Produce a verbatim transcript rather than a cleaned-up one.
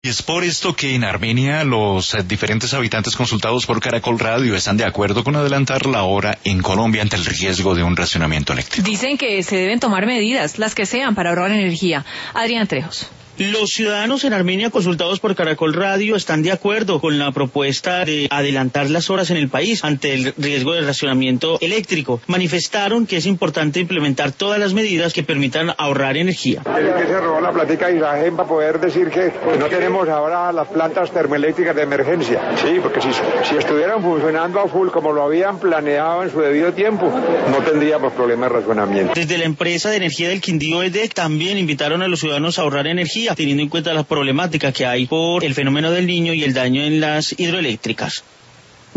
Y es por esto que en Armenia los eh, diferentes habitantes consultados por Caracol Radio están de acuerdo con adelantar la hora en Colombia ante el riesgo de un racionamiento eléctrico. Dicen que se deben tomar medidas, las que sean, para ahorrar energía. Adrián Trejos. Los ciudadanos en Armenia consultados por Caracol Radio están de acuerdo con la propuesta de adelantar las horas en el país ante el riesgo de racionamiento eléctrico. Manifestaron que es importante implementar todas las medidas que permitan ahorrar energía. El que se robó la plática de Israel para poder decir que pues, no tenemos ahora las plantas termoeléctricas de emergencia. Sí, porque si, si estuvieran funcionando a full como lo habían planeado en su debido tiempo, no tendríamos problemas de racionamiento. Desde la empresa de energía del Quindío E D E C también invitaron a los ciudadanos a ahorrar energía, teniendo en cuenta la problemática que hay por el fenómeno del Niño y el daño en las hidroeléctricas.